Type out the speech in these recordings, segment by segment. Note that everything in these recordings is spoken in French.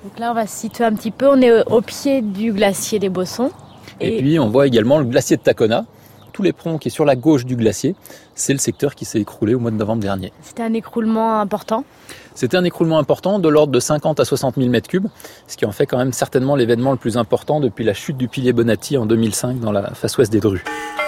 Donc là, on va se situer un petit peu. On est au pied du glacier des Bossons. Et puis, on voit également le glacier de Tacona. Tout l'éperon qui est sur la gauche du glacier, c'est le secteur qui s'est écroulé au mois de novembre dernier. C'était un écroulement important ? C'était un écroulement important de l'ordre de 50 à 60 000 mètres cubes, ce qui en fait quand même certainement l'événement le plus important depuis la chute du pilier Bonatti en 2005 dans la face ouest des Drues.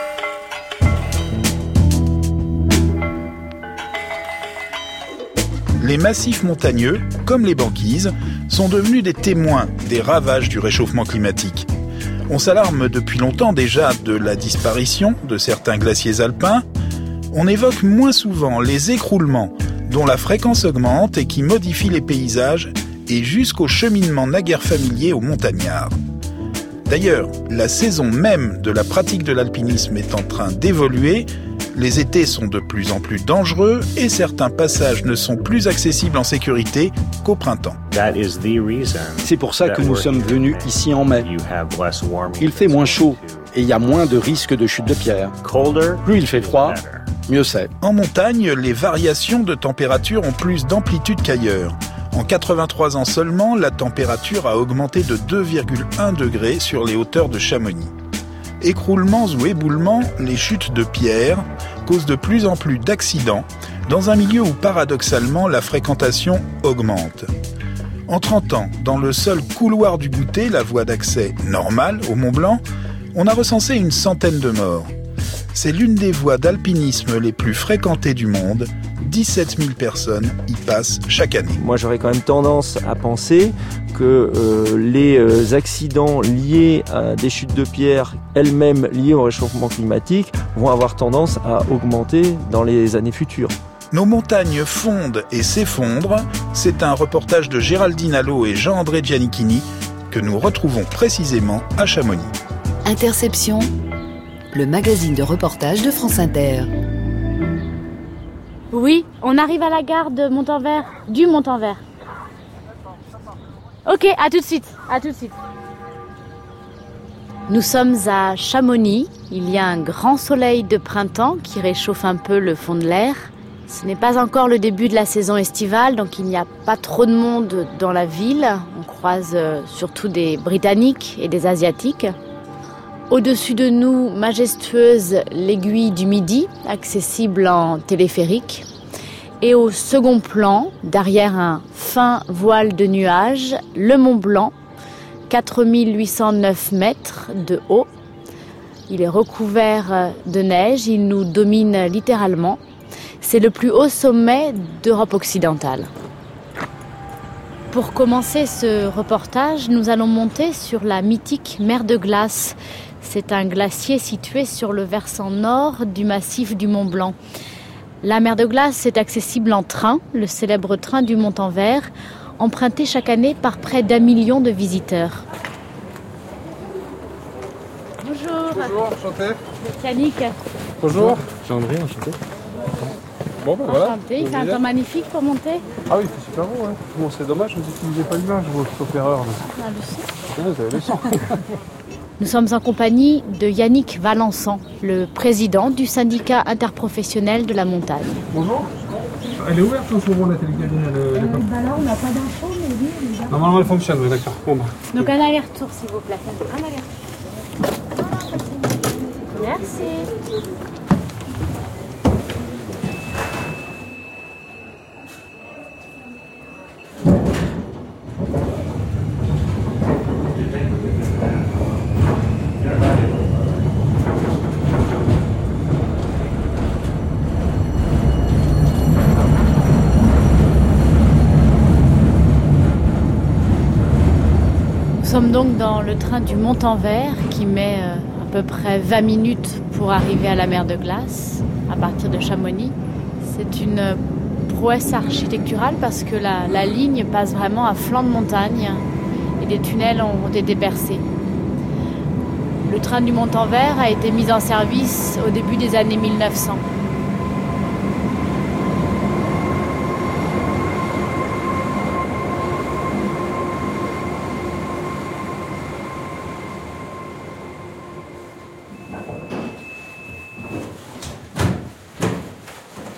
Les massifs montagneux, comme les banquises, sont devenus des témoins des ravages du réchauffement climatique. On s'alarme depuis longtemps déjà de la disparition de certains glaciers alpins. On évoque moins souvent les écroulements dont la fréquence augmente et qui modifient les paysages et jusqu'au cheminement naguère familier aux montagnards. D'ailleurs, la saison même de la pratique de l'alpinisme est en train d'évoluer. Les étés sont de plus en plus dangereux et certains passages ne sont plus accessibles en sécurité qu'au printemps. C'est pour ça que nous sommes venus ici en mai. Il fait moins chaud et il y a moins de risques de chute de pierre. Plus il fait froid, mieux c'est. En montagne, les variations de température ont plus d'amplitude qu'ailleurs. En 83 ans seulement, la température a augmenté de 2,1 degrés sur les hauteurs de Chamonix. Écroulements ou éboulements, les chutes de pierres causent de plus en plus d'accidents dans un milieu où paradoxalement la fréquentation augmente. En 30 ans, dans le seul couloir du Goûter, la voie d'accès normale au Mont Blanc, on a recensé une centaine de morts. C'est l'une des voies d'alpinisme les plus fréquentées du monde. 17 000 personnes y passent chaque année. Moi, j'aurais quand même tendance à penser que les accidents liés à des chutes de pierre, elles-mêmes liées au réchauffement climatique, vont avoir tendance à augmenter dans les années futures. Nos montagnes fondent et s'effondrent. C'est un reportage de Géraldine Allo et Jean-André Giannichini que nous retrouvons précisément à Chamonix. Interception, le magazine de reportage de France Inter. Oui, on arrive à la gare de Montanvert, du Montanvert. Ok, à tout de suite. Nous sommes à Chamonix. Il y a un grand soleil de printemps qui réchauffe un peu le fond de l'air. Ce n'est pas encore le début de la saison estivale, donc il n'y a pas trop de monde dans la ville. On croise surtout des Britanniques et des Asiatiques. Au-dessus de nous, majestueuse l'aiguille du Midi, accessible en téléphérique. Et au second plan, derrière un fin voile de nuages, le Mont Blanc, 4809 mètres de haut. Il est recouvert de neige, il nous domine littéralement. C'est le plus haut sommet d'Europe occidentale. Pour commencer ce reportage, nous allons monter sur la mythique mer de glace. C'est un glacier situé sur le versant nord du massif du Mont Blanc. La mer de glace est accessible en train, le célèbre train du Montanvert, emprunté chaque année par près d'1 million de visiteurs. Bonjour. Bonjour, enchanté. Yannick. Bonjour. Jean-André, enchanté. Bon, ben voilà. Enchanté, il fait un temps magnifique pour monter. Ah oui, c'est super beau, ouais. Bon, c'est dommage, vous n'utilisez pas l'image, sauf erreur. On a le son. Vous avez le son. Nous sommes en compagnie de Yannick Valençan, le président du syndicat interprofessionnel de la montagne. Bonjour. Elle est ouverte en ce moment, la télécabine Là, on n'a pas d'infos, mais oui. Normalement, elle fonctionne, oui, d'accord. Bon, bah. Donc un aller-retour, s'il vous plaît. Un aller-retour. Merci. Nous sommes donc dans le train du Montanvert qui met à peu près 20 minutes pour arriver à la mer de glace à partir de Chamonix. C'est une prouesse architecturale parce que la ligne passe vraiment à flanc de montagne et des tunnels ont été percés. Le train du Montanvert a été mis en service au début des années 1900.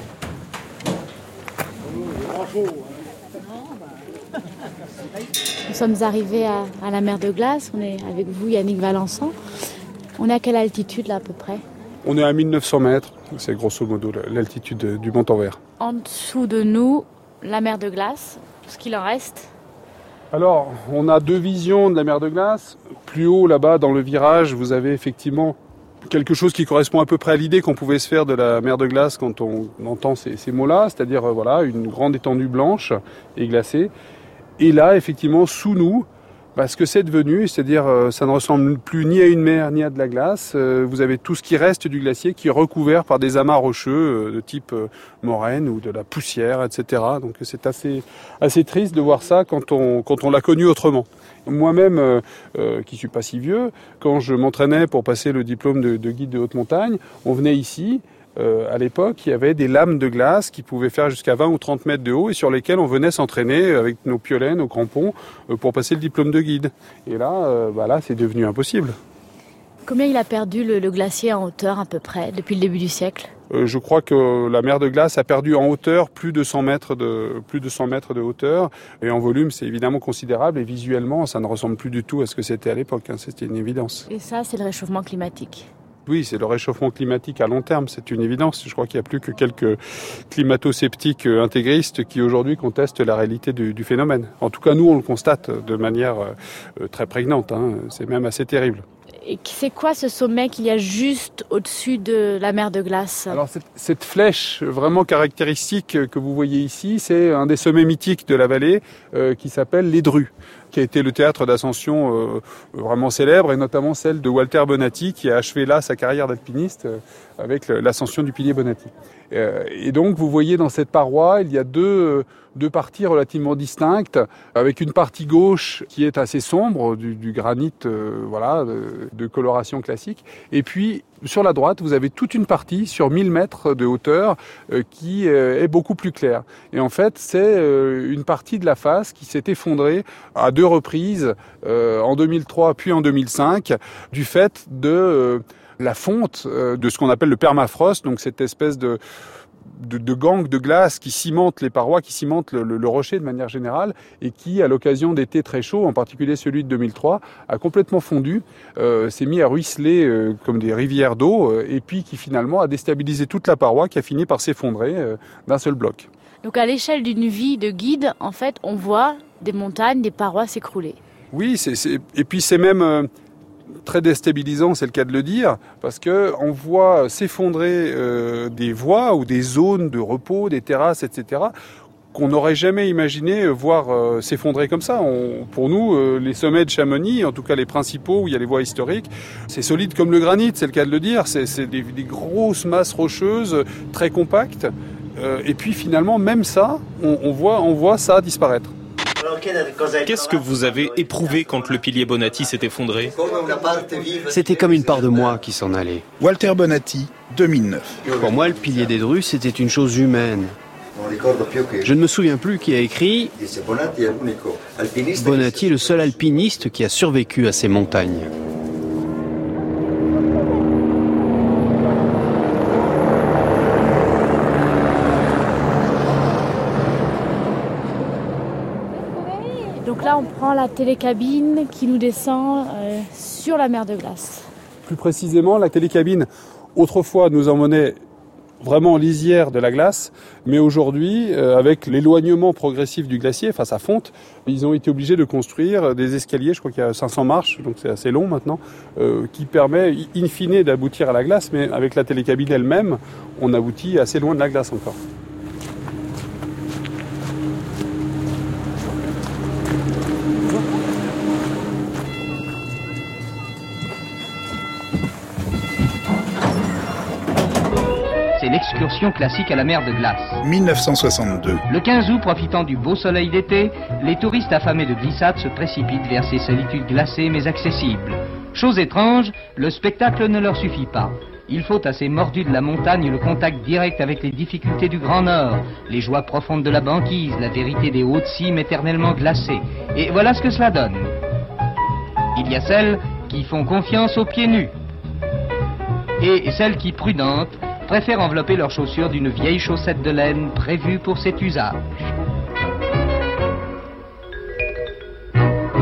Nous sommes arrivés à la mer de glace. On est avec vous, Yannick Valençon. On est à quelle altitude là à peu près ? On est à 1900 mètres, c'est grosso modo l'altitude du Mont-en-Vert. En dessous de nous, la mer de glace, ce qu'il en reste. Alors, on a deux visions de la mer de glace. Plus haut, là-bas, dans le virage, vous avez effectivement quelque chose qui correspond à peu près à l'idée qu'on pouvait se faire de la mer de glace quand on entend ces mots-là, c'est-à-dire voilà, une grande étendue blanche et glacée. Et là, effectivement, sous nous, ce que c'est devenu, c'est-à-dire ça ne ressemble plus ni à une mer ni à de la glace. Vous avez tout ce qui reste du glacier qui est recouvert par des amas rocheux de type moraine ou de la poussière, etc. Donc c'est assez triste de voir ça quand on l'a connu autrement. Moi-même, qui suis pas si vieux, quand je m'entraînais pour passer le diplôme de guide de haute montagne, on venait ici. À l'époque, il y avait des lames de glace qui pouvaient faire jusqu'à 20 ou 30 mètres de haut et sur lesquelles on venait s'entraîner avec nos piolets, nos crampons, pour passer le diplôme de guide. Et là, là, c'est devenu impossible. Combien il a perdu le glacier en hauteur à peu près depuis le début du siècle ? Je crois que la mer de glace a perdu en hauteur plus de 100 mètres de hauteur. Et en volume, c'est évidemment considérable. Et visuellement, ça ne ressemble plus du tout à ce que c'était à l'époque. C'était une évidence. Et ça, c'est le réchauffement climatique ? Oui, c'est le réchauffement climatique à long terme, c'est une évidence. Je crois qu'il n'y a plus que quelques climato-sceptiques intégristes qui aujourd'hui contestent la réalité du phénomène. En tout cas, nous, on le constate de manière très prégnante. C'est même assez terrible. Et c'est quoi ce sommet qu'il y a juste au-dessus de la mer de glace ? Alors cette flèche vraiment caractéristique que vous voyez ici, c'est un des sommets mythiques de la vallée qui s'appelle les Drues, qui a été le théâtre d'ascension vraiment célèbre, et notamment celle de Walter Bonatti, qui a achevé là sa carrière d'alpiniste avec l'ascension du pilier Bonatti. Et donc vous voyez dans cette paroi, il y a deux parties relativement distinctes, avec une partie gauche qui est assez sombre, du granit de coloration classique, et puis sur la droite, vous avez toute une partie sur 1000 mètres de hauteur qui est beaucoup plus claire. Et en fait, c'est une partie de la face qui s'est effondrée à 2 reprises, en 2003 puis en 2005, du fait de la fonte de ce qu'on appelle le permafrost, donc cette espèce de gangue de glace qui cimente les parois, qui cimente le rocher de manière générale, et qui, à l'occasion d'étés très chauds, en particulier celui de 2003, a complètement fondu, s'est mis à ruisseler comme des rivières d'eau, et puis qui finalement a déstabilisé toute la paroi, qui a fini par s'effondrer d'un seul bloc. Donc à l'échelle d'une vie de guide, en fait, on voit des montagnes, des parois s'écrouler. Oui, et puis c'est même très déstabilisant, c'est le cas de le dire, parce que on voit s'effondrer des voies ou des zones de repos, des terrasses, etc., qu'on n'aurait jamais imaginé voir s'effondrer comme ça. Pour nous, les sommets de Chamonix, en tout cas les principaux où il y a les voies historiques, c'est solide comme le granit, c'est le cas de le dire. C'est des grosses masses rocheuses très compactes. Et puis finalement, même ça, on voit ça disparaître. Qu'est-ce que vous avez éprouvé quand le pilier Bonatti s'est effondré ? C'était comme une part de moi qui s'en allait. Walter Bonatti, 2009. Pour moi, le pilier des Drues, c'était une chose humaine. Je ne me souviens plus qui a écrit « Bonatti est le seul alpiniste qui a survécu à ces montagnes ». Donc là, on prend la télécabine qui nous descend sur la mer de glace. Plus précisément, la télécabine, autrefois, nous emmenait vraiment en lisière de la glace, mais aujourd'hui, avec l'éloignement progressif du glacier, enfin sa fonte, ils ont été obligés de construire des escaliers, je crois qu'il y a 500 marches, donc c'est assez long maintenant, qui permet in fine d'aboutir à la glace, mais avec la télécabine elle-même, on aboutit assez loin de la glace encore. C'est l'excursion classique à la mer de glace. 1962. Le 15 août, profitant du beau soleil d'été, les touristes affamés de glissade se précipitent vers ces solitudes glacées mais accessibles. Chose étrange, le spectacle ne leur suffit pas. Il faut à ces mordus de la montagne le contact direct avec les difficultés du Grand Nord, les joies profondes de la banquise, la vérité des hautes cimes éternellement glacées. Et voilà ce que cela donne. Il y a celles qui font confiance aux pieds nus. Et celles qui, prudentes, préfèrent envelopper leurs chaussures d'une vieille chaussette de laine prévue pour cet usage.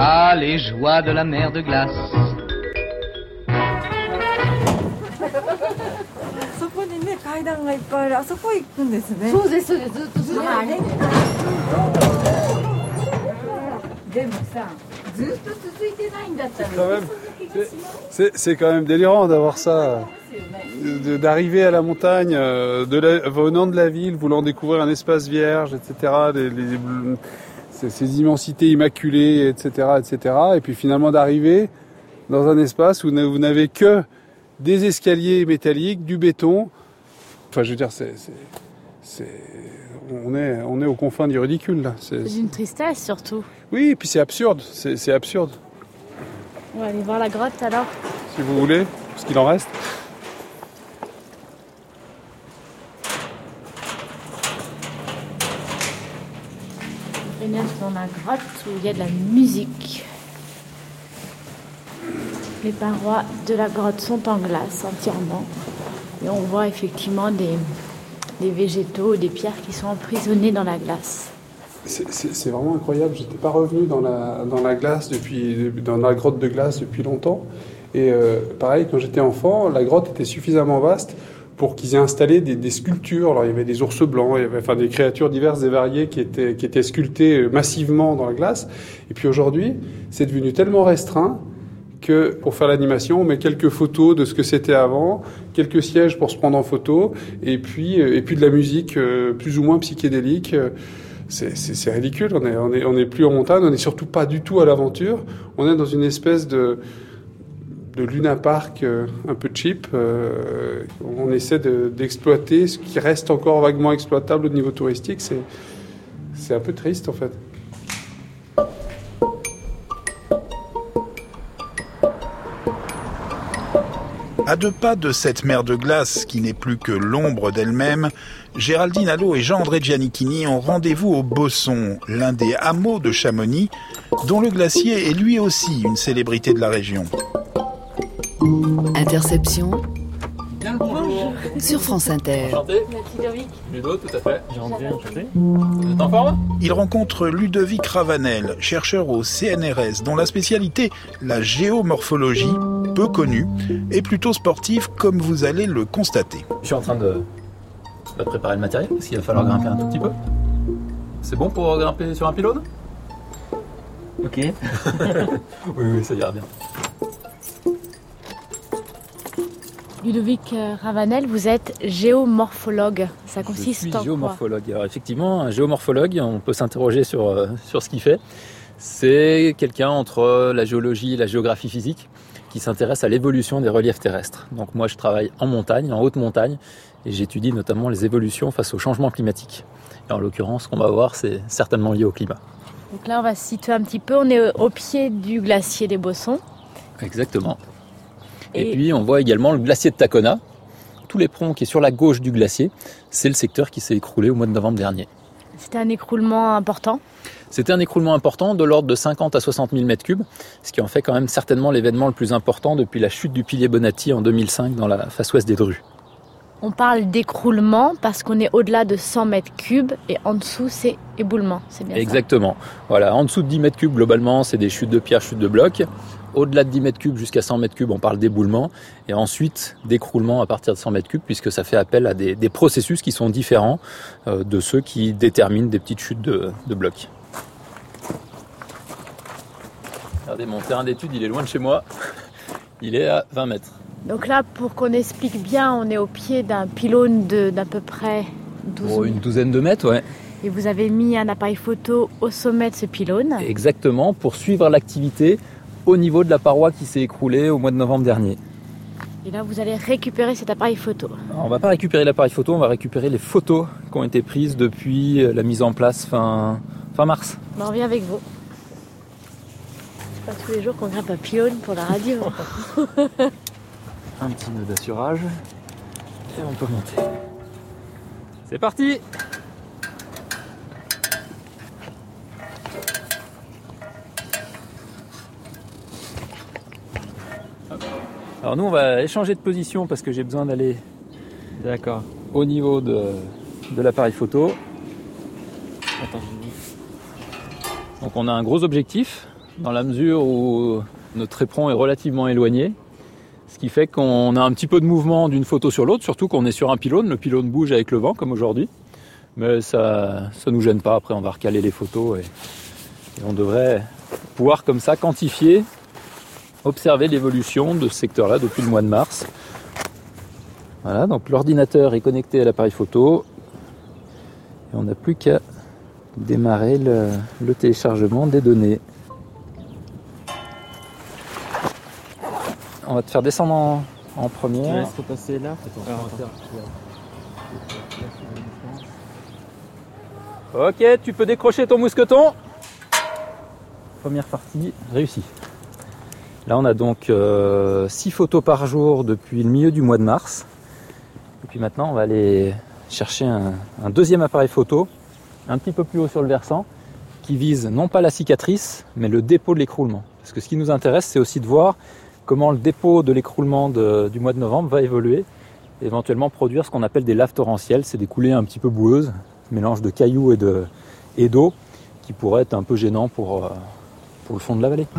Ah, les joies de la mer de glace. C'est quand même délirant d'avoir ça, d'arriver à la montagne, venant de la ville, voulant découvrir un espace vierge, etc., ces immensités immaculées, etc., etc., et puis finalement d'arriver dans un espace où vous n'avez que des escaliers métalliques, du béton. Enfin, je veux dire, on est aux confins du ridicule, là. C'est une tristesse, surtout. Oui, et puis c'est absurde, c'est absurde. On va aller voir la grotte, alors. Si vous voulez, parce qu'il en reste. On est dans la grotte où il y a de la musique. Les parois de la grotte sont en glace entièrement. Et on voit effectivement des végétaux, des pierres qui sont emprisonnées dans la glace. C'est vraiment incroyable. J'étais pas revenu dans la glace dans la grotte de glace depuis longtemps. Et pareil, quand j'étais enfant, la grotte était suffisamment vaste pour qu'ils aient installé des sculptures. Alors il y avait des ours blancs, il y avait des créatures diverses et variées qui étaient sculptées massivement dans la glace. Et puis aujourd'hui, c'est devenu tellement restreint que pour faire l'animation, on met quelques photos de ce que c'était avant, quelques sièges pour se prendre en photo, et puis de la musique plus ou moins psychédélique. C'est ridicule. On est plus en montagne, on n'est surtout pas du tout à l'aventure. On est dans une espèce de Luna Park un peu cheap. On essaie d'exploiter ce qui reste encore vaguement exploitable au niveau touristique. C'est un peu triste en fait. À 2 pas de cette mer de glace qui n'est plus que l'ombre d'elle-même, Géraldine Allot et Jean-André Giannichini ont rendez-vous au Bosson, l'un des hameaux de Chamonix, dont le glacier est lui aussi une célébrité de la région. Interception. Bonjour. Sur France Inter. Enchanté. Ludo, tout à fait. Enchanté. Vous êtes en forme ? Il rencontre Ludovic Ravanel, chercheur au CNRS, dont la spécialité, la géomorphologie, peu connue, est plutôt sportive comme vous allez le constater. Je suis en train de préparer le matériel parce qu'il va falloir grimper un tout petit peu. C'est bon pour grimper sur un pylône ? Ok. oui, ça ira bien. Ludovic Ravanel, vous êtes géomorphologue. Ça consiste en quoi ? Je suis géomorphologue. Alors effectivement, un géomorphologue, on peut s'interroger sur ce qu'il fait. C'est quelqu'un entre la géologie et la géographie physique qui s'intéresse à l'évolution des reliefs terrestres. Donc moi, je travaille en montagne, en haute montagne, et j'étudie notamment les évolutions face au changement climatique. Et en l'occurrence, ce qu'on va voir, c'est certainement lié au climat. Donc là, on va se situer un petit peu. On est au pied du glacier des Bossons. Exactement. Et puis, on voit également le glacier de Tacona. Tout l'éperon qui est sur la gauche du glacier, c'est le secteur qui s'est écroulé au mois de novembre dernier. C'était un écroulement important ? C'était un écroulement important de l'ordre de 50 à 60 000 m3, ce qui en fait quand même certainement l'événement le plus important depuis la chute du pilier Bonatti en 2005 dans la face ouest des Drues. On parle d'écroulement parce qu'on est au-delà de 100 m3 et en dessous c'est éboulement, c'est bien ça ? Exactement. Voilà, en dessous de 10 m3 globalement c'est des chutes de pierre, chutes de blocs. Au-delà de 10 m3 jusqu'à 100 m3 on parle d'éboulement et ensuite d'écroulement à partir de 100 m3 puisque ça fait appel à des processus qui sont différents de ceux qui déterminent des petites chutes de blocs. Regardez, mon terrain d'étude il est loin de chez moi, il est à 20 mètres. Donc là, pour qu'on explique bien, on est au pied d'un pylône d'à peu près 12 000. Une douzaine de mètres, ouais. Et vous avez mis un appareil photo au sommet de ce pylône. Exactement, pour suivre l'activité au niveau de la paroi qui s'est écroulée au mois de novembre dernier. Et là, vous allez récupérer cet appareil photo. Alors, on ne va pas récupérer l'appareil photo, on va récupérer les photos qui ont été prises depuis la mise en place fin mars. On revient avec vous. C'est pas tous les jours qu'on grimpe un pylône pour la radio. Un petit nœud d'assurage et on peut monter. C'est parti! Alors nous on va échanger de position parce que j'ai besoin d'aller au niveau de l'appareil photo. Donc on a un gros objectif dans la mesure où notre éperon est relativement éloigné, ce qui fait qu'on a un petit peu de mouvement d'une photo sur l'autre, surtout qu'on est sur un pylône. Le pylône bouge avec le vent, comme aujourd'hui. Mais ça nous gêne pas. Après, on va recaler les photos et on devrait pouvoir comme ça quantifier, observer l'évolution de ce secteur-là depuis le mois de mars. Voilà, donc l'ordinateur est connecté à l'appareil photo. Et on n'a plus qu'à démarrer le téléchargement des données. On va te faire descendre en première. Tu laisses repasser là. Ok, tu peux décrocher ton mousqueton. Première partie réussie. Là, on a donc 6 photos par jour depuis le milieu du mois de mars. Et puis maintenant, on va aller chercher un deuxième appareil photo, un petit peu plus haut sur le versant, qui vise non pas la cicatrice, mais le dépôt de l'écroulement. Parce que ce qui nous intéresse, c'est aussi de voir comment le dépôt de l'écroulement du mois de novembre va évoluer, et éventuellement produire ce qu'on appelle des laves torrentielles. C'est des coulées un petit peu boueuses, mélange de cailloux et d'eau, qui pourraient être un peu gênants pour le fond de la vallée.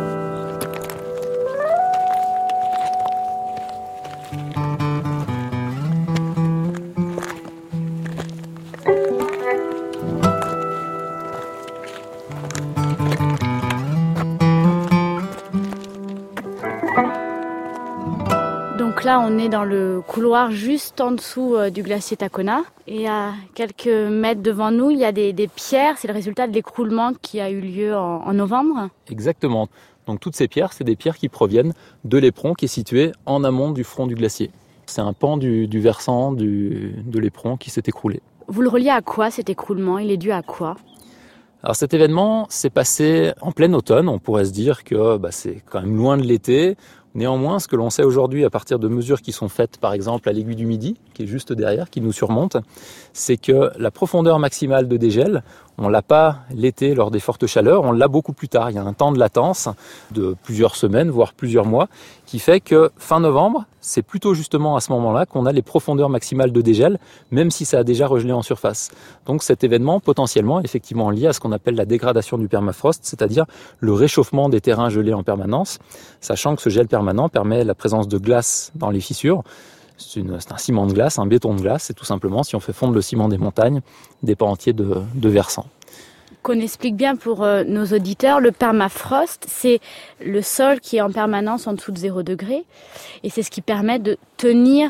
Donc là, on est dans le couloir juste en dessous du glacier Tacona. Et à quelques mètres devant nous, il y a des pierres. C'est le résultat de l'écroulement qui a eu lieu en novembre. Exactement. Donc toutes ces pierres, c'est des pierres qui proviennent de l'éperon qui est situé en amont du front du glacier. C'est un pan du versant de l'éperon qui s'est écroulé. Vous le reliez à quoi cet écroulement? Il est dû à quoi? Alors cet événement s'est passé en plein automne. On pourrait se dire que c'est quand même loin de l'été. Néanmoins, ce que l'on sait aujourd'hui à partir de mesures qui sont faites par exemple à l'aiguille du Midi, qui est juste derrière, qui nous surmonte, c'est que la profondeur maximale de dégel, on ne l'a pas l'été lors des fortes chaleurs, on l'a beaucoup plus tard. Il y a un temps de latence de plusieurs semaines, voire plusieurs mois, qui fait que fin novembre, c'est plutôt justement à ce moment-là qu'on a les profondeurs maximales de dégel, même si ça a déjà regelé en surface. Donc cet événement, potentiellement, effectivement lié à ce qu'on appelle la dégradation du permafrost, c'est-à-dire le réchauffement des terrains gelés en permanence, sachant que ce gel permanent permet la présence de glace dans les fissures. C'est un ciment de glace, un béton de glace, c'est tout simplement, si on fait fondre le ciment des montagnes, des pans entiers de versants. Qu'on explique bien pour nos auditeurs, le permafrost, c'est le sol qui est en permanence en dessous de 0 degré. Et c'est ce qui permet de tenir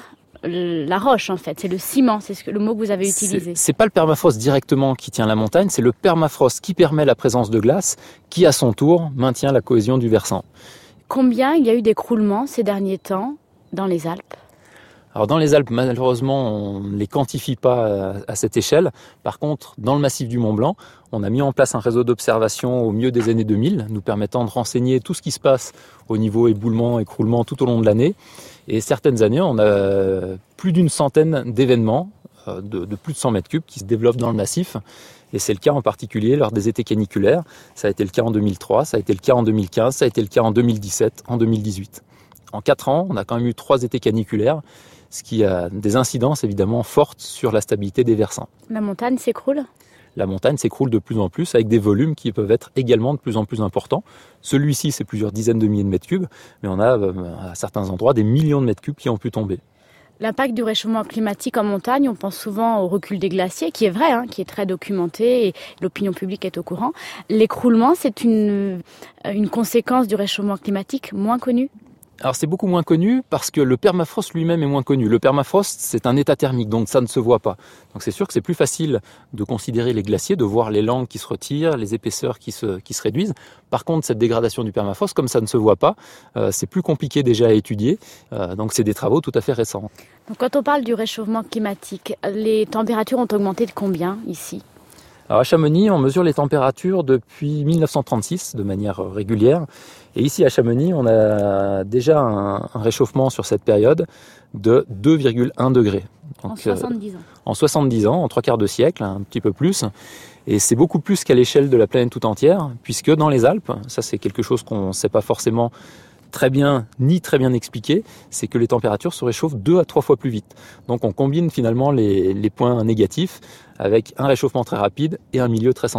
la roche, en fait. C'est le ciment, c'est le mot que vous avez utilisé. C'est pas le permafrost directement qui tient la montagne, c'est le permafrost qui permet la présence de glace, qui à son tour maintient la cohésion du versant. Combien il y a eu d'écroulements ces derniers temps dans les Alpes ? Alors dans les Alpes, malheureusement, on ne les quantifie pas à cette échelle. Par contre, dans le massif du Mont-Blanc, on a mis en place un réseau d'observation au milieu des années 2000, nous permettant de renseigner tout ce qui se passe au niveau éboulement, écroulement tout au long de l'année. Et certaines années, on a plus d'une centaine d'événements de plus de 100 mètres cubes qui se développent dans le massif. Et c'est le cas en particulier lors des étés caniculaires. Ça a été le cas en 2003, ça a été le cas en 2015, ça a été le cas en 2017, en 2018. En 4 ans, on a quand même eu 3 étés caniculaires, ce qui a des incidences évidemment fortes sur la stabilité des versants. La montagne s'écroule ? La montagne s'écroule de plus en plus avec des volumes qui peuvent être également de plus en plus importants. Celui-ci, c'est plusieurs dizaines de milliers de mètres cubes, mais on a à certains endroits des millions de mètres cubes qui ont pu tomber. L'impact du réchauffement climatique en montagne, on pense souvent au recul des glaciers, qui est vrai, qui est très documenté et l'opinion publique est au courant. L'écroulement, c'est une conséquence du réchauffement climatique moins connue ? Alors c'est beaucoup moins connu parce que le permafrost lui-même est moins connu. Le permafrost, c'est un état thermique, donc ça ne se voit pas. Donc c'est sûr que c'est plus facile de considérer les glaciers, de voir les langues qui se retirent, les épaisseurs qui se réduisent. Par contre, cette dégradation du permafrost, comme ça ne se voit pas, c'est plus compliqué déjà à étudier. Donc c'est des travaux tout à fait récents. Donc quand on parle du réchauffement climatique, les températures ont augmenté de combien ici ? Alors à Chamonix, on mesure les températures depuis 1936 de manière régulière. Et ici à Chamonix, on a déjà un réchauffement sur cette période de 2,1 degrés. Donc, en 70 ans. En 70 ans, en 3/4 de siècle, un petit peu plus. Et c'est beaucoup plus qu'à l'échelle de la planète tout entière, puisque dans les Alpes, ça c'est quelque chose qu'on ne sait pas forcément très bien, ni très bien expliqué, c'est que les températures se réchauffent 2 à 3 fois plus vite. Donc on combine finalement les points négatifs avec un réchauffement très rapide et un milieu très sensible.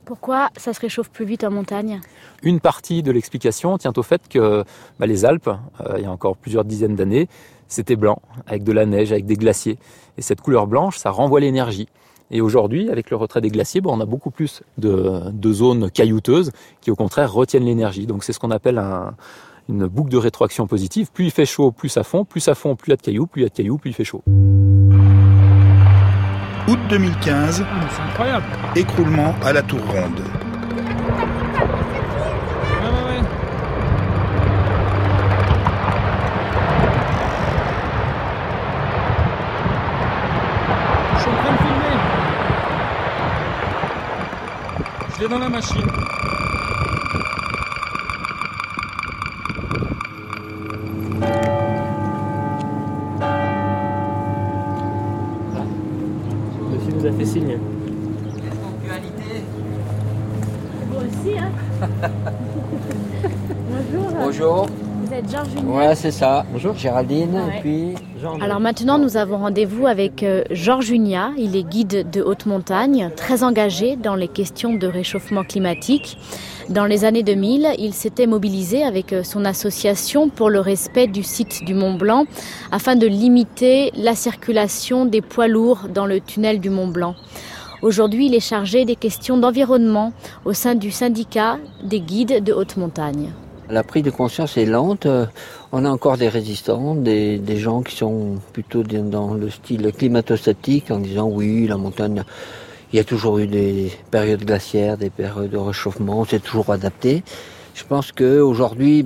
Pourquoi ça se réchauffe plus vite en montagne ? Une partie de l'explication tient au fait que les Alpes, il y a encore plusieurs dizaines d'années, c'était blanc, avec de la neige, avec des glaciers. Et cette couleur blanche, ça renvoie l'énergie. Et aujourd'hui, avec le retrait des glaciers, on a beaucoup plus de zones caillouteuses qui, au contraire, retiennent l'énergie. Donc c'est ce qu'on appelle une boucle de rétroaction positive. Plus il fait chaud, plus ça fond. Plus ça fond, plus il y a de cailloux. Plus il y a de cailloux, plus il fait chaud. Août 2015, c'est incroyable. Écroulement à la Tour Ronde. Je suis en train de filmer. Je l'ai dans la machine. Monsieur nous a fait signe. Vous aussi, hein. Bonjour. Bonjour. Vous êtes Georges Juniat ? Ouais, c'est ça. Bonjour. Géraldine, Ouais. et puis... Alors maintenant, nous avons rendez-vous avec Georges Juniat. Il est guide de haute montagne, très engagé dans les questions de réchauffement climatique. Dans les années 2000, il s'était mobilisé avec son association pour le respect du site du Mont Blanc afin de limiter la circulation des poids lourds dans le tunnel du Mont Blanc. Aujourd'hui, il est chargé des questions d'environnement au sein du syndicat des guides de haute montagne. La prise de conscience est lente. On a encore des résistants, des gens qui sont plutôt dans le style climato-sceptique en disant oui, la montagne, il y a toujours eu des périodes glaciaires, des périodes de réchauffement, on s'est toujours adapté. Je pense qu'aujourd'hui,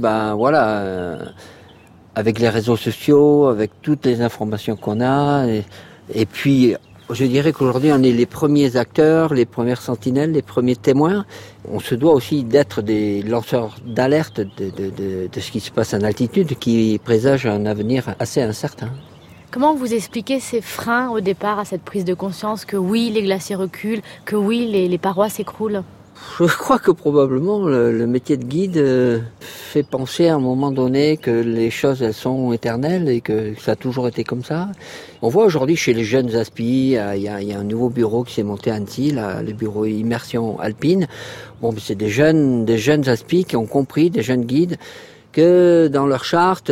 avec les réseaux sociaux, avec toutes les informations qu'on a, et puis je dirais qu'aujourd'hui on est les premiers acteurs, les premières sentinelles, les premiers témoins. On se doit aussi d'être des lanceurs d'alerte de ce qui se passe en altitude, qui présage un avenir assez incertain. Comment vous expliquez ces freins au départ à cette prise de conscience que oui, les glaciers reculent, que oui, les parois s'écroulent ? Je crois que probablement le métier de guide fait penser à un moment donné que les choses elles sont éternelles et que ça a toujours été comme ça. On voit aujourd'hui chez les jeunes ASPI, il y a un nouveau bureau qui s'est monté à Annecy, le bureau Immersion Alpine. C'est des jeunes ASPI qui ont compris, des jeunes guides, que dans leur charte,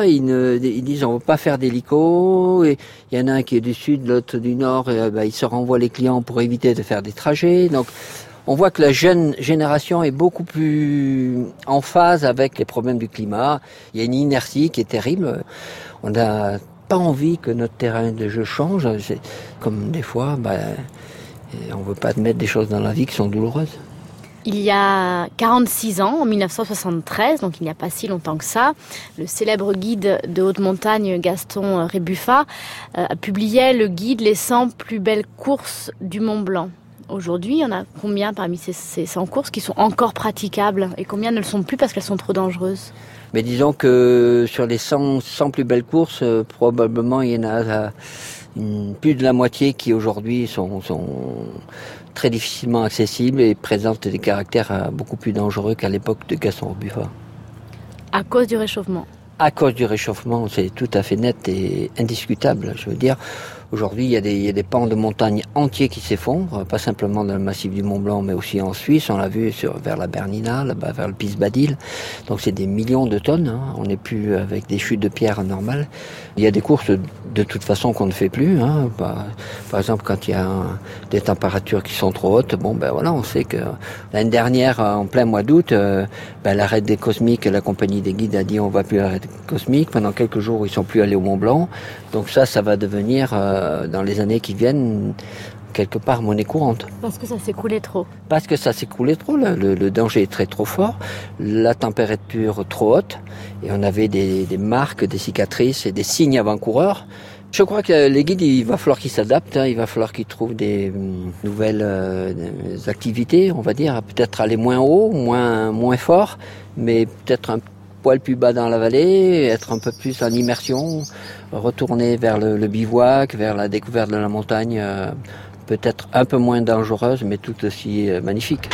ils disent on ne veut pas faire d'hélico. Et il y en a un qui est du sud, l'autre du nord, et ils se renvoient les clients pour éviter de faire des trajets. Donc on voit que la jeune génération est beaucoup plus en phase avec les problèmes du climat. Il y a une inertie qui est terrible. On n'a pas envie que notre terrain de jeu change. C'est comme des fois, on ne veut pas admettre des choses dans la vie qui sont douloureuses. Il y a 46 ans, en 1973, donc il n'y a pas si longtemps que ça, le célèbre guide de haute montagne Gaston Rébuffat publiait le guide « Les 100 plus belles courses du Mont Blanc ». Aujourd'hui, il y en a combien parmi ces 100 courses qui sont encore praticables et combien ne le sont plus parce qu'elles sont trop dangereuses ? Mais disons que sur les 100 plus belles courses, probablement il y en a plus de la moitié qui aujourd'hui sont très difficilement accessibles et présentent des caractères beaucoup plus dangereux qu'à l'époque de Gaston Rébuffat. À cause du réchauffement ? À cause du réchauffement, c'est tout à fait net et indiscutable. Je veux dire, aujourd'hui, il y a des pans de montagne entiers qui s'effondrent, pas simplement dans le massif du Mont Blanc, mais aussi en Suisse. On l'a vu vers la Bernina, là-bas, vers le Piz-Badil. Donc c'est des millions de tonnes. On n'est plus avec des chutes de pierre normales. Il y a des courses de toute façon qu'on ne fait plus. Par exemple, quand il y a des températures qui sont trop hautes, on sait que l'année dernière, en plein mois d'août, l'arrêt des Cosmiques, la compagnie des guides a dit on va plus arrêter Cosmiques. Pendant quelques jours, ils sont plus allés au Mont Blanc. Donc ça va devenir dans les années qui viennent quelque part monnaie courante. Parce que ça s'écroulait trop. Parce que ça s'écroulait trop, le danger est trop fort, la température trop haute, et on avait des marques, des cicatrices et des signes avant-coureurs. Je crois que les guides, il va falloir qu'ils s'adaptent, il va falloir qu'ils trouvent des nouvelles activités, on va dire, peut-être aller moins haut, moins fort, mais peut-être un poil plus bas dans la vallée, être un peu plus en immersion, retourner vers le bivouac, vers la découverte de la montagne, peut-être un peu moins dangereuse, mais tout aussi magnifique.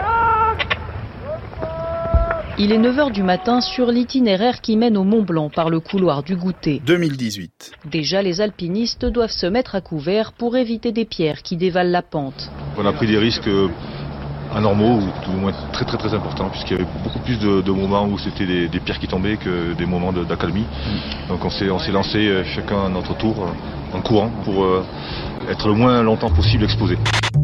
Il est 9h du matin sur l'itinéraire qui mène au Mont Blanc par le couloir du Goûter. 2018. Déjà, les alpinistes doivent se mettre à couvert pour éviter des pierres qui dévalent la pente. On a pris des risques anormaux ou tout au moins très très très importants, puisqu'il y avait beaucoup plus de moments où c'était des pierres qui tombaient que des moments d'accalmie. Donc on s'est lancé chacun à notre tour en courant pour être le moins longtemps possible exposé.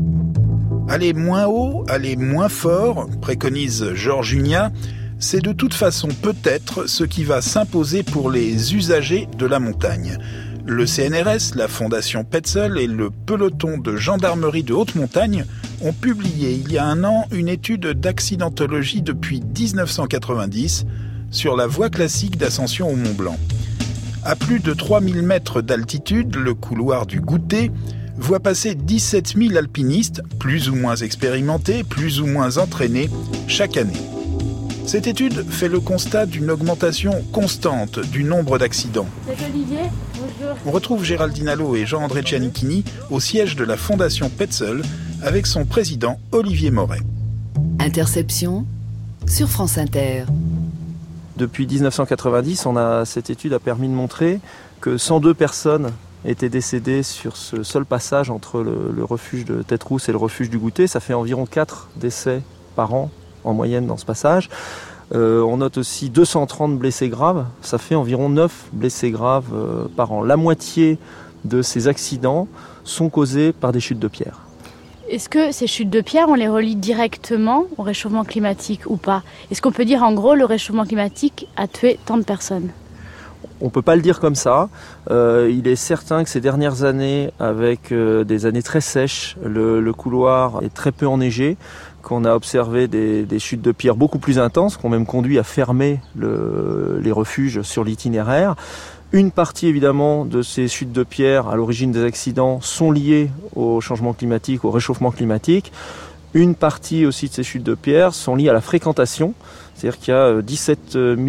Aller moins haut, aller moins fort, préconise Georges Hugnat, c'est de toute façon peut-être ce qui va s'imposer pour les usagers de la montagne. Le CNRS, la Fondation Petzl et le peloton de gendarmerie de haute montagne ont publié il y a un an une étude d'accidentologie depuis 1990 sur la voie classique d'ascension au Mont Blanc. À plus de 3000 mètres d'altitude, le couloir du Goutet voit passer 17 000 alpinistes, plus ou moins expérimentés, plus ou moins entraînés, chaque année. Cette étude fait le constat d'une augmentation constante du nombre d'accidents. C'est Olivier, bonjour. On retrouve Géraldine Allot et Jean-André Giannichini au siège de la Fondation Petzl avec son président Olivier Moret. Interception sur France Inter. Depuis 1990, cette étude a permis de montrer que 102 personnes étaient décédées sur ce seul passage entre le refuge de Tête-Rousse et le refuge du Goutet. Ça fait environ 4 décès par an en moyenne dans ce passage. On note aussi 230 blessés graves. Ça fait environ 9 blessés graves par an. La moitié de ces accidents sont causés par des chutes de pierre. Est-ce que ces chutes de pierre, on les relie directement au réchauffement climatique ou pas ? Est-ce qu'on peut dire en gros le réchauffement climatique a tué tant de personnes ? On ne peut pas le dire comme ça. Il est certain que ces dernières années, avec des années très sèches, le couloir est très peu enneigé, qu'on a observé des chutes de pierre beaucoup plus intenses, qui ont même conduit à fermer les refuges sur l'itinéraire. Une partie évidemment de ces chutes de pierre à l'origine des accidents sont liées au changement climatique, au réchauffement climatique. Une partie aussi de ces chutes de pierre sont liées à la fréquentation. C'est-à-dire qu'il y a 17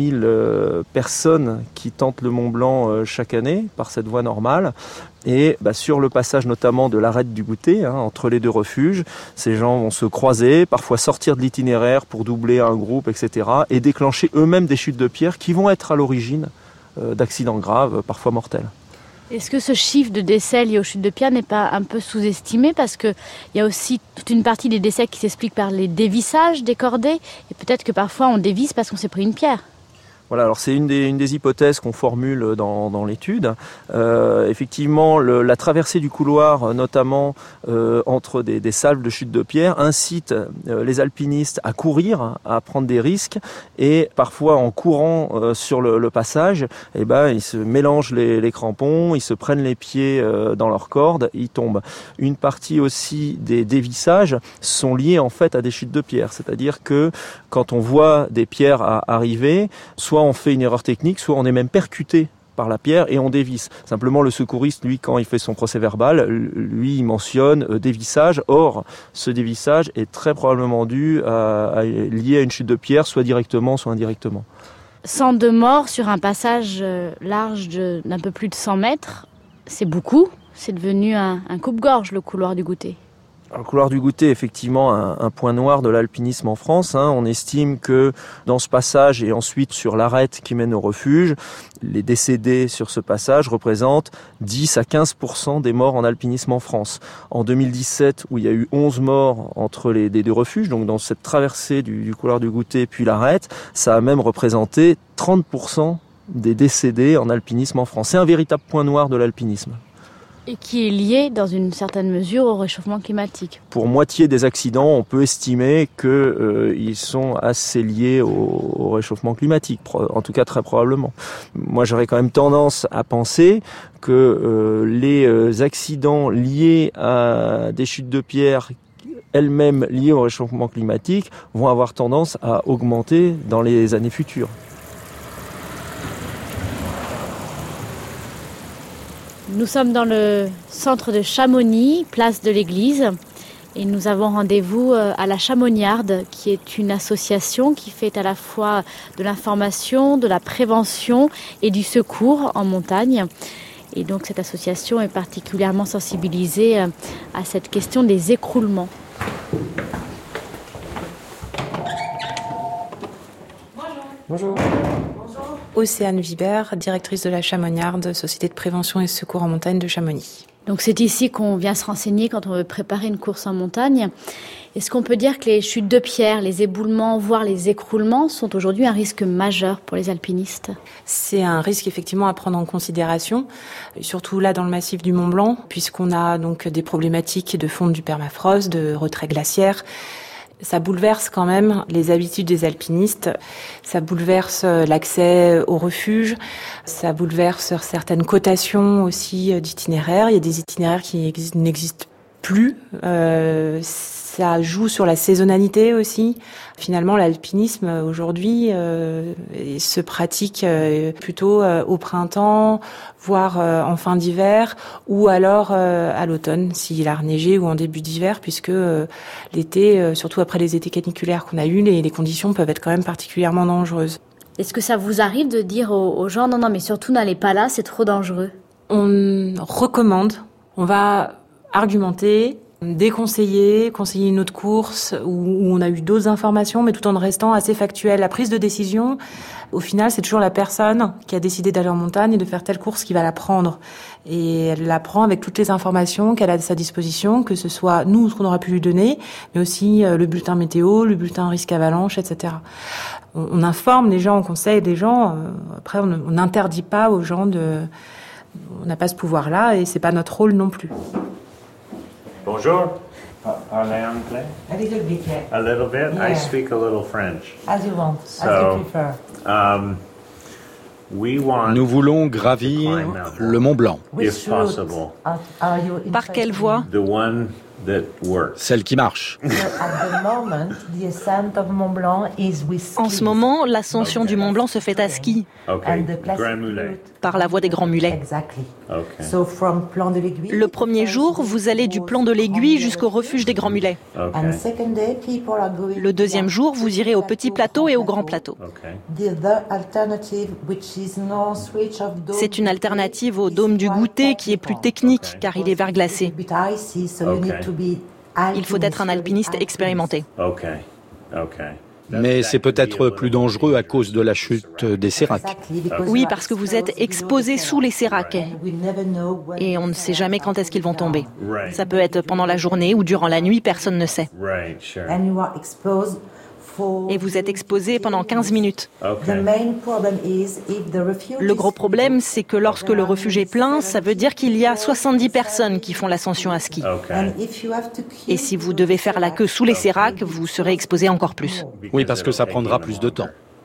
000 personnes qui tentent le Mont Blanc chaque année par cette voie normale. Et sur le passage notamment de l'arête du Goutet, entre les deux refuges, ces gens vont se croiser, parfois sortir de l'itinéraire pour doubler un groupe, etc. et déclencher eux-mêmes des chutes de pierre qui vont être à l'origine d'accidents graves, parfois mortels. Est-ce que ce chiffre de décès liés aux chutes de pierre n'est pas un peu sous-estimé ? Parce qu'il y a aussi toute une partie des décès qui s'explique par les dévissages des cordées. Et peut-être que parfois on dévisse parce qu'on s'est pris une pierre. Voilà, alors c'est une des hypothèses qu'on formule dans l'étude. Effectivement, la traversée du couloir, notamment entre des salves de chute de pierre, incite les alpinistes à courir, à prendre des risques, et parfois en courant sur le passage, ils se mélangent les crampons, ils se prennent les pieds dans leurs cordes, ils tombent. Une partie aussi des dévissages sont liés en fait à des chutes de pierre, c'est-à-dire que quand on voit des pierres arriver, soit on fait une erreur technique, soit on est même percuté par la pierre et on dévisse. Simplement, le secouriste, lui, quand il fait son procès-verbal, lui, il mentionne dévissage. Or, ce dévissage est très probablement lié à une chute de pierre, soit directement, soit indirectement. 102 morts sur un passage large d'un peu plus de 100 mètres, c'est beaucoup. C'est devenu un coupe-gorge, le couloir du Goutet. Le couloir du Goutet est effectivement un point noir de l'alpinisme en France. On estime que dans ce passage et ensuite sur l'arête qui mène au refuge, les décédés sur ce passage représentent 10 à 15% des morts en alpinisme en France. En 2017, où il y a eu 11 morts entre les deux refuges, donc dans cette traversée du couloir du Goutet puis l'arête, ça a même représenté 30% des décédés en alpinisme en France. C'est un véritable point noir de l'alpinisme. Et qui est lié, dans une certaine mesure, au réchauffement climatique. Pour moitié des accidents, on peut estimer qu'ils sont assez liés au réchauffement climatique, en tout cas très probablement. Moi, j'aurais quand même tendance à penser que les accidents liés à des chutes de pierre elles-mêmes liées au réchauffement climatique vont avoir tendance à augmenter dans les années futures. Nous sommes dans le centre de Chamonix, place de l'église, et nous avons rendez-vous à la Chamoniarde, qui est une association qui fait à la fois de l'information, de la prévention et du secours en montagne. Et donc cette association est particulièrement sensibilisée à cette question des écroulements. Bonjour. Océane Vibert, directrice de la Chamoniarde, Société de prévention et secours en montagne de Chamonix. Donc c'est ici qu'on vient se renseigner quand on veut préparer une course en montagne. Est-ce qu'on peut dire que les chutes de pierre, les éboulements, voire les écroulements sont aujourd'hui un risque majeur pour les alpinistes ? C'est un risque effectivement à prendre en considération, surtout là dans le massif du Mont Blanc, puisqu'on a donc des problématiques de fonte du permafrost, de retrait glaciaire. Ça bouleverse quand même les habitudes des alpinistes, ça bouleverse l'accès aux refuges, ça bouleverse certaines cotations aussi d'itinéraires. Il y a des itinéraires qui n'existent plus. Ça joue sur la saisonnalité aussi. Finalement, l'alpinisme aujourd'hui se pratique plutôt au printemps, voire en fin d'hiver, ou alors à l'automne, s'il a reneigé, ou en début d'hiver, puisque l'été, surtout après les étés caniculaires qu'on a eus, les conditions peuvent être quand même particulièrement dangereuses. Est-ce que ça vous arrive de dire aux gens « Non, mais surtout n'allez pas là, c'est trop dangereux » On recommande, on va argumenter, déconseiller, conseiller une autre course où on a eu d'autres informations, mais tout en restant assez factuel. La prise de décision, au final, c'est toujours la personne qui a décidé d'aller en montagne et de faire telle course qui va la prendre. Et elle la prend avec toutes les informations qu'elle a à sa disposition, que ce soit nous, ce qu'on aura pu lui donner, mais aussi le bulletin météo, le bulletin risque avalanche, etc. On informe les gens, on conseille les gens. Après, on n'interdit pas aux gens on n'a pas ce pouvoir-là et c'est pas notre rôle non plus. Bonjour. Parlez anglais? A little bit, yeah. A little bit? Yeah. I speak a little French. As you want, as you prefer. Nous voulons gravir le Mont Blanc. If possible. Par quelle voie? The one that works. Celle qui marche. En ce moment, l'ascension du Mont Blanc se fait à ski. Okay. Grand Mulets. Par la voie des Grands Mulets. Le premier jour, vous allez du plan de l'Aiguille jusqu'au refuge des Grands Mulets. Le deuxième jour, vous irez au Petit Plateau et au Grand Plateau. C'est une alternative au dôme du Goûter qui est plus technique car il est verglacé. Il faut être un alpiniste expérimenté. Mais c'est peut-être plus dangereux à cause de la chute des séracs. Oui, parce que vous êtes exposé sous les séracs et on ne sait jamais quand est-ce qu'ils vont tomber. Ça peut être pendant la journée ou durant la nuit, personne ne sait. Et vous êtes exposé pendant 15 minutes. Le gros problème, c'est que lorsque le refuge est plein, ça veut dire qu'il y a 70 personnes qui font l'ascension à ski. Et si vous devez faire la queue sous les séracs, vous serez exposé encore plus. Oui, parce que ça prendra plus de temps.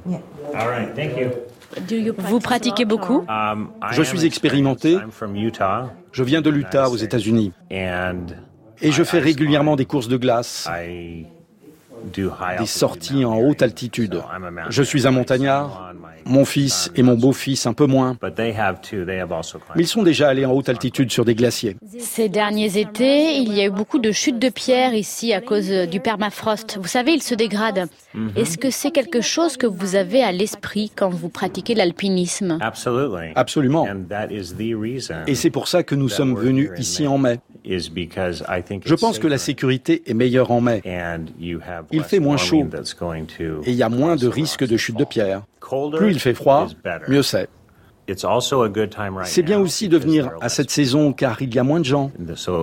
Vous pratiquez beaucoup? Je suis expérimenté. Je viens de l'Utah, aux États-Unis. Et je fais régulièrement des courses de glace. Des sorties en haute altitude. Je suis un montagnard, mon fils et mon beau-fils un peu moins. Mais ils sont déjà allés en haute altitude sur des glaciers. Ces derniers étés, il y a eu beaucoup de chutes de pierre ici à cause du permafrost. Vous savez, il se dégrade. Est-ce que c'est quelque chose que vous avez à l'esprit quand vous pratiquez l'alpinisme? Absolument. Et c'est pour ça que nous sommes venus ici en mai. Je pense que la sécurité est meilleure en mai. Il fait moins chaud et il y a moins de risques de chute de pierre. Plus il fait froid, mieux c'est. C'est bien aussi de venir à cette saison car il y a moins de gens.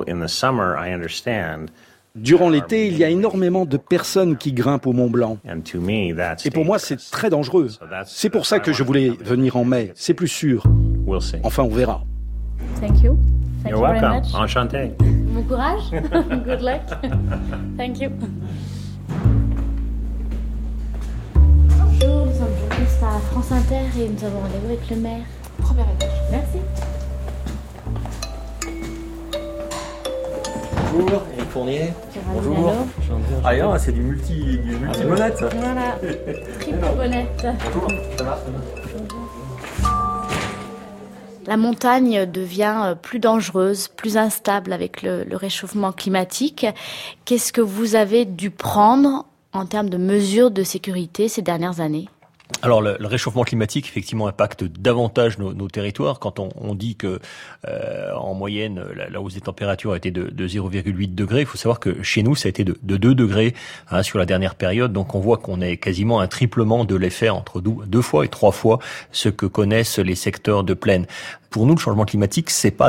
Durant l'été, il y a énormément de personnes qui grimpent au Mont Blanc. Et pour moi, c'est très dangereux. C'est pour ça que je voulais venir en mai. C'est plus sûr. Enfin, on verra. Thank you. You're welcome. Enchanté. Bon courage. Good luck. Thank you. Bonjour, nous sommes journalistes à France Inter et nous avons rendez-vous avec le maire. Premier étage. Merci. Bonjour, Eric Fournier. Bonjour. Ah non, c'est du multi-bonnette. Voilà, triple bonnette. Bonjour, ça va? La montagne devient plus dangereuse, plus instable avec le réchauffement climatique. Qu'est-ce que vous avez dû prendre en termes de mesures de sécurité ces dernières années ? Alors le réchauffement climatique effectivement impacte davantage nos territoires. Quand on dit que en moyenne la hausse des températures a été de 0,8 degrés, il faut savoir que chez nous ça a été de 2 degrés sur la dernière période. Donc on voit qu'on est quasiment un triplement de l'effet entre 2 fois et 3 fois ce que connaissent les secteurs de plaine. Pour nous, le changement climatique, c'est pas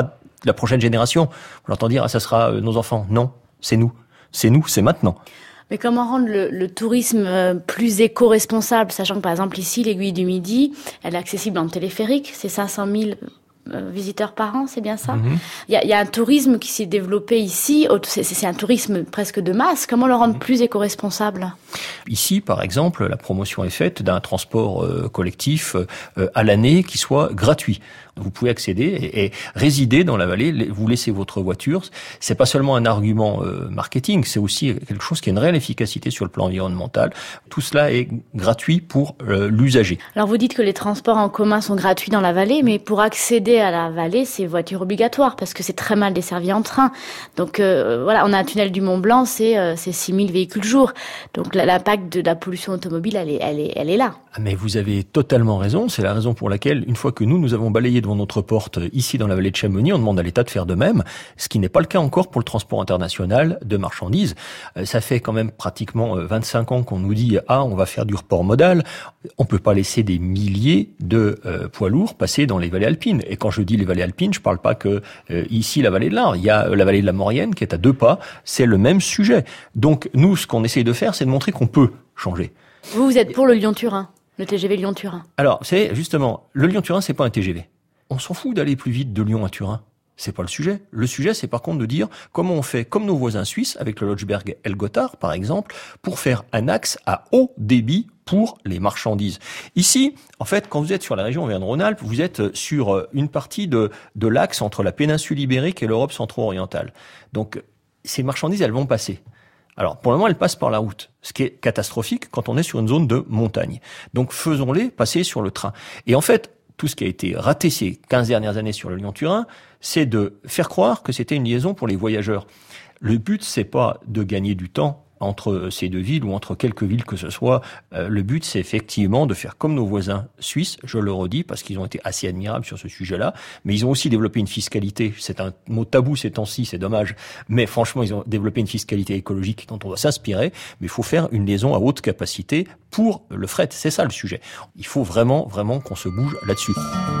la prochaine génération. On entend dire, ça sera nos enfants. Non, c'est nous. C'est nous, c'est maintenant. Mais comment rendre le tourisme plus éco-responsable, sachant que par exemple ici, l'Aiguille du Midi, elle est accessible en téléphérique, c'est 500 000 visiteurs par an, c'est bien ça? Il y a un tourisme qui s'est développé ici, c'est un tourisme presque de masse. Comment le rendre plus éco-responsable? Ici, par exemple, la promotion est faite d'un transport collectif à l'année qui soit gratuit. Vous pouvez accéder et résider dans la vallée, vous laissez votre voiture. C'est pas seulement un argument marketing, c'est aussi quelque chose qui a une réelle efficacité sur le plan environnemental. Tout cela est gratuit pour l'usager. Alors vous dites que les transports en commun sont gratuits dans la vallée, mais pour accéder à la vallée, c'est voiture obligatoire parce que c'est très mal desservi en train. Donc voilà, on a un tunnel du Mont Blanc, c'est 6000 véhicules jour. Donc l'impact de la pollution automobile, elle est là. Mais vous avez totalement raison. C'est la raison pour laquelle, une fois que nous avons balayé devant notre porte ici dans la vallée de Chamonix, on demande à l'État de faire de même, ce qui n'est pas le cas encore pour le transport international de marchandises. Ça fait quand même pratiquement 25 ans qu'on nous dit « Ah, on va faire du report modal ». On peut pas laisser des milliers de poids lourds passer dans les vallées alpines. Et quand je dis les vallées alpines, je parle pas que ici la vallée de l'Ar. Il y a la vallée de la Maurienne qui est à 2 pas. C'est le même sujet. Donc nous, ce qu'on essaye de faire, c'est de montrer qu'on peut changer. Vous êtes pour le Lyon-Turin, le TGV Lyon-Turin? Alors, c'est justement, le Lyon-Turin, c'est pas un TGV. On s'en fout d'aller plus vite de Lyon à Turin. C'est pas le sujet. Le sujet, c'est par contre de dire comment on fait comme nos voisins suisses, avec le Lötschberg Elgotthard, par exemple, pour faire un axe à haut débit pour les marchandises. Ici, en fait, quand vous êtes sur la région Auvergne-Rhône-Alpes, vous êtes sur une partie de l'axe entre la péninsule ibérique et l'Europe centro-orientale. Donc, ces marchandises, elles vont passer. Alors, pour le moment, elles passent par la route, ce qui est catastrophique quand on est sur une zone de montagne. Donc, faisons-les passer sur le train. Et en fait, tout ce qui a été raté ces 15 dernières années sur le Lyon-Turin, c'est de faire croire que c'était une liaison pour les voyageurs. Le but, c'est pas de gagner du temps entre ces deux villes ou entre quelques villes que ce soit. Le but, c'est effectivement de faire comme nos voisins suisses, je le redis, parce qu'ils ont été assez admirables sur ce sujet-là, mais ils ont aussi développé une fiscalité. C'est un mot tabou ces temps-ci, c'est dommage, mais franchement, ils ont développé une fiscalité écologique dont on doit s'inspirer, mais il faut faire une liaison à haute capacité pour le fret. C'est ça le sujet. Il faut vraiment, vraiment qu'on se bouge là-dessus.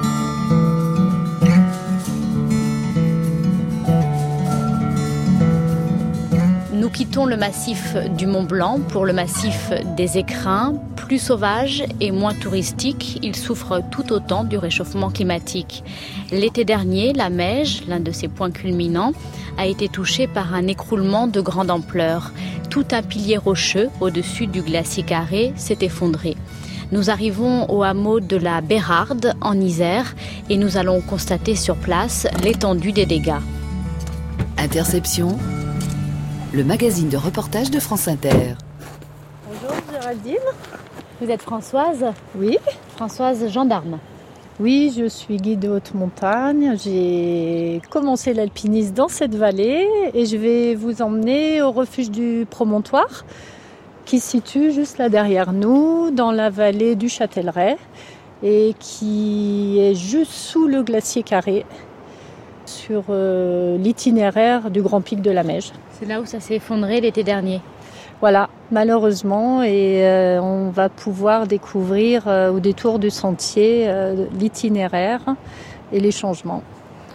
Nous quittons le massif du Mont Blanc pour le massif des Écrins, plus sauvage et moins touristique. Il souffre tout autant du réchauffement climatique. L'été dernier, la Meije, l'un de ses points culminants, a été touché par un écroulement de grande ampleur. Tout un pilier rocheux au-dessus du glacier Carré s'est effondré. Nous arrivons au hameau de la Bérarde, en Isère, et nous allons constater sur place l'étendue des dégâts. Interception, le magazine de reportage de France Inter. Bonjour Géraldine. Vous êtes Françoise? Oui. Françoise, gendarme. Oui, je suis guide de haute montagne. J'ai commencé l'alpinisme dans cette vallée et je vais vous emmener au refuge du Promontoire qui se situe juste là derrière nous, dans la vallée du Châtellerault et qui est juste sous le glacier Carré, sur l'itinéraire du Grand Pic de la Meije. C'est là où ça s'est effondré l'été dernier. Voilà, malheureusement, et on va pouvoir découvrir au détour du sentier l'itinéraire et les changements.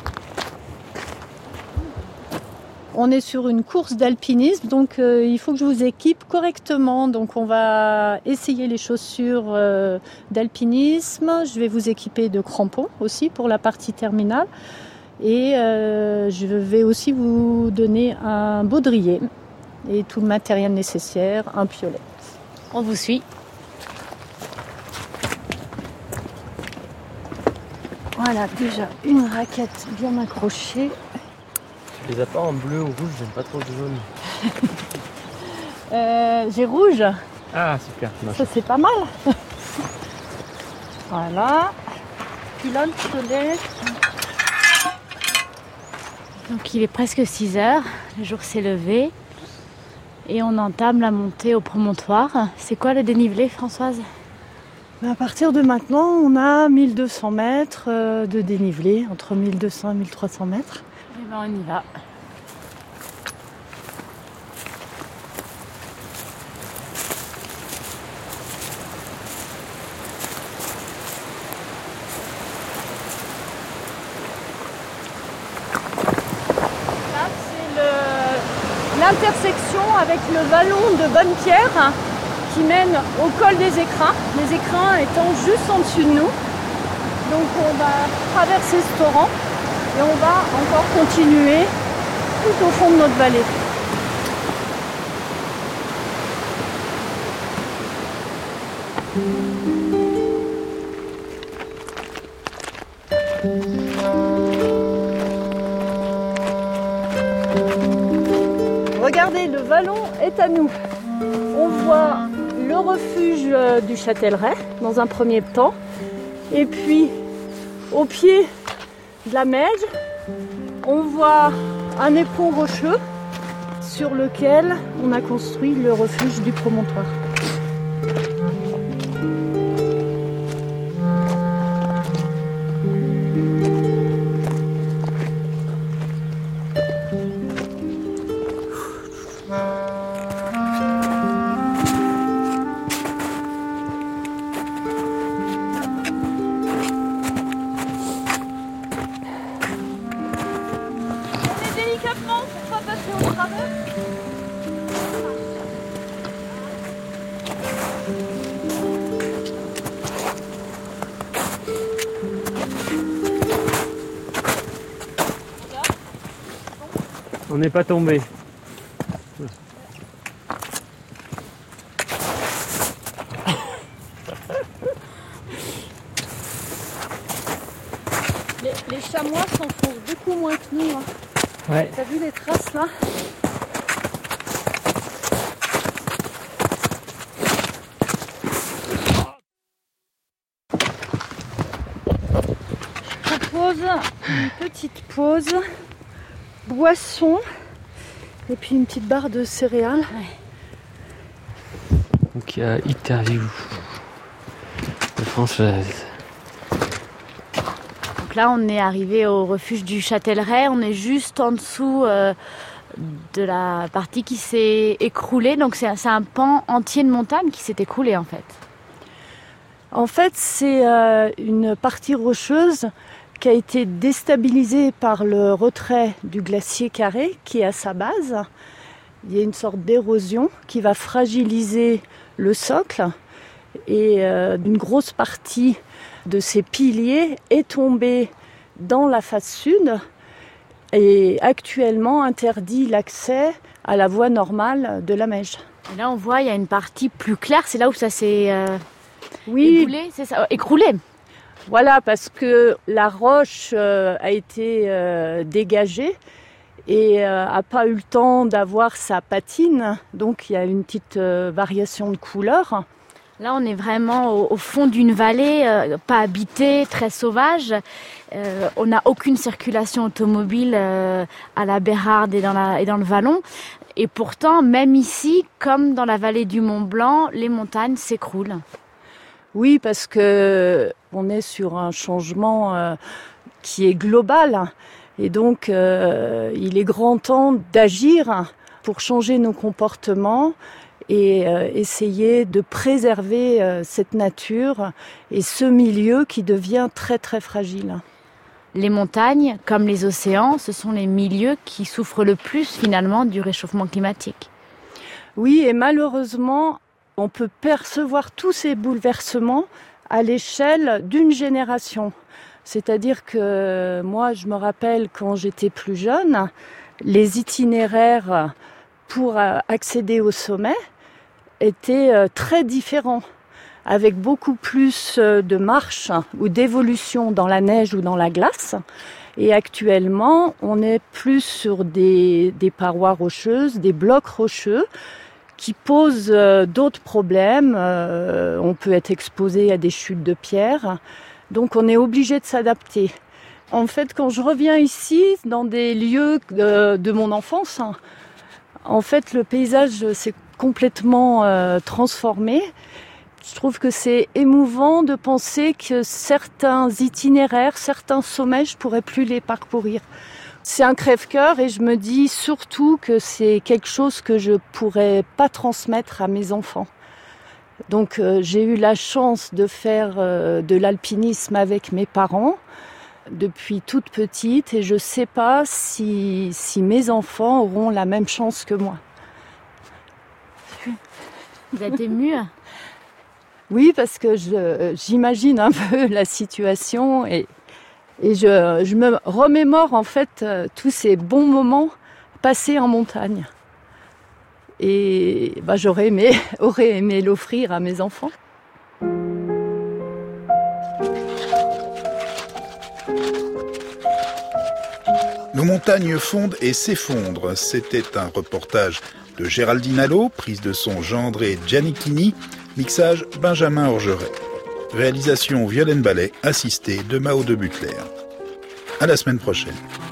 On est sur une course d'alpinisme, donc il faut que je vous équipe correctement. Donc on va essayer les chaussures d'alpinisme. Je vais vous équiper de crampons aussi pour la partie terminale. Et je vais aussi vous donner un baudrier et tout le matériel nécessaire, un piolet. On vous suit. Voilà, déjà une raquette bien accrochée. Tu les as pas en bleu ou rouge, j'aime pas trop le jaune. J'ai rouge. Ah, super. Ça, c'est pas mal. Voilà. Puis là, le piolet. Donc il est presque 6 heures, le jour s'est levé et on entame la montée au promontoire. C'est quoi le dénivelé, Françoise? À partir de maintenant, on a 1200 mètres de dénivelé, entre 1200 et 1300 mètres. Et ben on y va. intersection avec le vallon de Bonnepierre qui mène au col des Écrins, les Écrins étant juste en dessus de nous. Donc on va traverser ce torrent et on va encore continuer tout au fond de notre vallée. Regardez, le vallon est à nous. On voit le refuge du Châtellerault dans un premier temps. Et puis, au pied de la Meige, on voit un éperon rocheux sur lequel on a construit le refuge du promontoire. On n'est pas tombé. Les chamois s'enfoncent beaucoup moins que nous. Hein. Ouais. T'as vu les traces là? Je propose une petite pause, boisson et puis une petite barre de céréales. Ouais. Donc il y a interview de Françoise. Donc là on est arrivé au refuge du Châtellerault, on est juste en dessous de la partie qui s'est écroulée. Donc c'est un pan entier de montagne qui s'est écroulé en fait. En fait c'est une partie rocheuse qui a été déstabilisée par le retrait du glacier Carré qui est à sa base. Il y a une sorte d'érosion qui va fragiliser le socle et une grosse partie de ces piliers est tombée dans la face sud et actuellement interdit l'accès à la voie normale de la Meige. Et là on voit il y a une partie plus claire, c'est là où ça s'est écoulé, c'est ça, écroulé. Voilà, parce que la roche a été dégagée et n'a pas eu le temps d'avoir sa patine. Donc il y a une petite variation de couleur. Là, on est vraiment au fond d'une vallée, pas habitée, très sauvage. On n'a aucune circulation automobile à la Bérarde et dans le vallon. Et pourtant, même ici, comme dans la vallée du Mont-Blanc, les montagnes s'écroulent. Oui, parce que on est sur un changement qui est global. Et donc, il est grand temps d'agir pour changer nos comportements et essayer de préserver cette nature et ce milieu qui devient très très fragile. Les montagnes, comme les océans, ce sont les milieux qui souffrent le plus finalement du réchauffement climatique. Oui, et malheureusement, on peut percevoir tous ces bouleversements à l'échelle d'une génération. C'est-à-dire que moi, je me rappelle quand j'étais plus jeune, les itinéraires pour accéder au sommet étaient très différents, avec beaucoup plus de marches ou d'évolution dans la neige ou dans la glace. Et actuellement, on est plus sur des parois rocheuses, des blocs rocheux, qui posent d'autres problèmes. On peut être exposé à des chutes de pierres. Donc on est obligé de s'adapter. En fait, quand je reviens ici, dans des lieux de mon enfance, en fait, le paysage s'est complètement transformé. Je trouve que c'est émouvant de penser que certains itinéraires, certains sommets, je ne pourrais plus les parcourir. C'est un crève-cœur et je me dis surtout que c'est quelque chose que je pourrais pas transmettre à mes enfants. Donc j'ai eu la chance de faire de l'alpinisme avec mes parents depuis toute petite et je sais pas si mes enfants auront la même chance que moi. Vous êtes émue? Oui, parce que j'imagine un peu la situation et je me remémore en fait tous ces bons moments passés en montagne. Et j'aurais aimé l'offrir à mes enfants. Nos montagnes fondent et s'effondrent. C'était un reportage de Géraldine Allot, prise de son Jean-André Giannichini, mixage Benjamin Orgeret. Réalisation Violaine Ballet, assistée de Mao de Butler. À la semaine prochaine.